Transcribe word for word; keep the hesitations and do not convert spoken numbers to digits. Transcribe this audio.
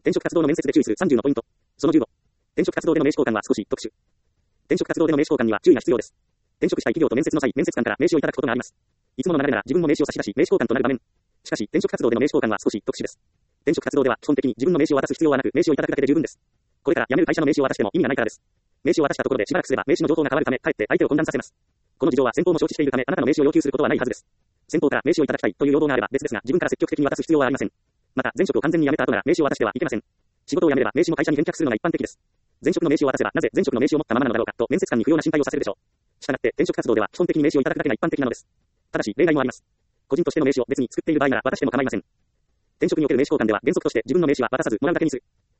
転職活動の面接で注意するさんじゅうのポイント。そのじゅうご。転職活動での名刺交換は少し特殊。転職活動での名刺交換には注意が必要です。転職したい企業と面接の際、面接官から名刺をいただくことがあります。いつもの流れなら自分も名刺を差し出し、名刺交換となる場面。しかし、転職活動での名刺交換は少し特殊です。転職活動では基本的に自分の名刺を渡す必要はなく、名刺をいただくだけで十分です。これから辞める会社の名刺を渡しても意味がないからです。名刺を渡したところでしばらくすれば名刺の情報が変わるため、かえって相手を混乱させます。この事情は先方も承知しているため、あなたの名刺を要求することはないはずです。先方から名刺をいただきたいという要望があれば別ですが、自分から積極的に渡す必要はありません。また、前職を完全に辞めた後なら名刺を渡してはいけません。仕事を辞めれば名刺も会社に返却するのが一般的です。前職の名刺を渡せばなぜ前職の名刺を持ったままなのだろうかと面接官に不要な心配をさせるでしょう。したがって転職活動では基本的に名刺をいただくだけが一般的なのです。ただし例外もあります。個人としての名刺を別に作っている場合なら渡しても構いません。転職における名刺交換では原則として自分の名刺は渡さずもらうだけにする。